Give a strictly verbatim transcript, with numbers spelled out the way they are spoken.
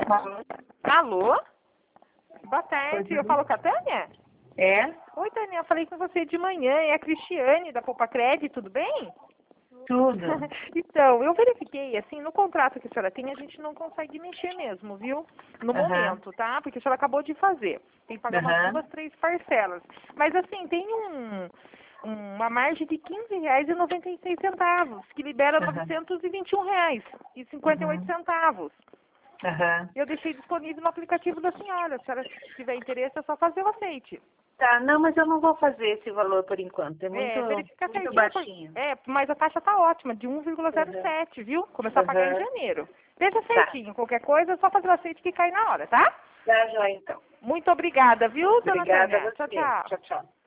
Alô? Boa tarde, eu falo com a Tânia? É? Oi, Tânia, eu falei com você de manhã, é a Cristiane da Poupa Crédito, tudo bem? Tudo. Então, eu verifiquei, assim, no contrato que a senhora tem, a gente não consegue mexer mesmo, viu? No Aham. momento, tá? Porque a senhora acabou de fazer. Tem que pagar umas Aham. duas, três parcelas. Mas, assim, tem um, uma margem de quinze reais e noventa e seis centavos, que libera Aham. novecentos e vinte e um reais e cinquenta e oito centavos. Aham. Eu deixei disponível no aplicativo da senhora. Se a senhora tiver interesse, é só fazer o aceite. Tá, não, mas eu não vou fazer esse valor por enquanto. É muito, É, verifica muito certinho. baixinho. por- É, mas a taxa tá ótima, de um vírgula zero sete, viu? Começar a pagar em Aham. janeiro. Veja Tá. certinho. Qualquer coisa, é só fazer o aceite que cai na hora, tá? Tá, joia, então. Muito obrigada, viu, dona Obrigada a Tânia? você. Tchau, tchau. Tchau, tchau.